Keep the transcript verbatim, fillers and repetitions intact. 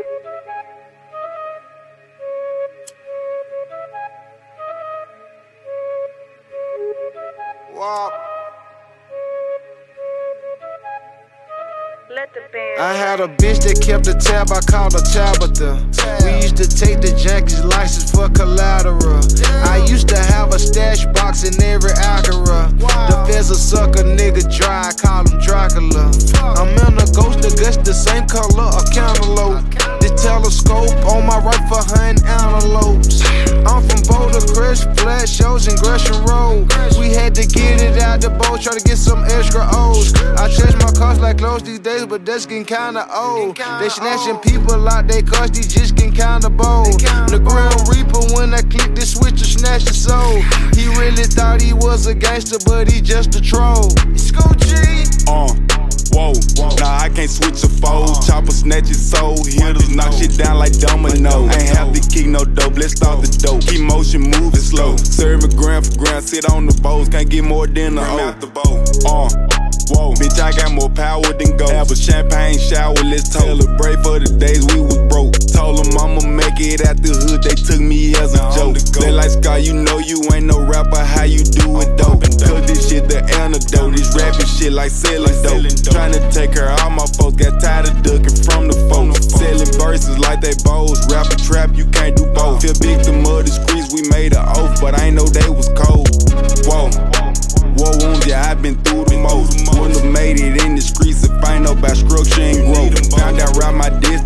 I had a bitch that kept a tab, I called her Tabitha. We used to take the Jackie's license for collateral. I used to have a stash box in every Acura. The feds a sucker nigga dry, I call him Dracula. I'm in a ghost, the guts the same color, a cantaloupe. The telescope on my right for hunting antelopes. I'm from Boulder Crest, flat shows in Gresham Road. We had to get it out the boat, try to get some extra O's. I change my cars like clothes these days, but that's getting kinda old. They snatching people out they cars, these just getting kinda bold. The Grim Reaper, when I click this switch to snatch the soul. He really thought he was a gangster, but he just a troll. It's go G. Uh. Whoa, nah, I can't switch a fold. Chopper snatch his soul. Hitters knock shit down like domino. Ain't have to kick no dope, let's start the dope. Keep motion moving slow. Serve me grand for grand, sit on the bowls. Can't get more than a O. Uh, whoa, bitch, I got more power than gold. Have a champagne shower, let's celebrate for the days we was broke. Told them I'ma make it out the hood, they took me as a joke. They like, Scott, you know you ain't no rapper, how you do it though? Cause this shit the antidote, this rapping shit like selling dope. Tryna take her, all my folks got tired of ducking from the folks. Selling verses like they bows, rap a trap, you can't do both. Feel victim of the streets, we made an oath, but I ain't know they was cold. Whoa. War wounds, yeah, I been through the most. Wouldn't have made it in the streets if I ain't know about structure and growth. Found out around my distance.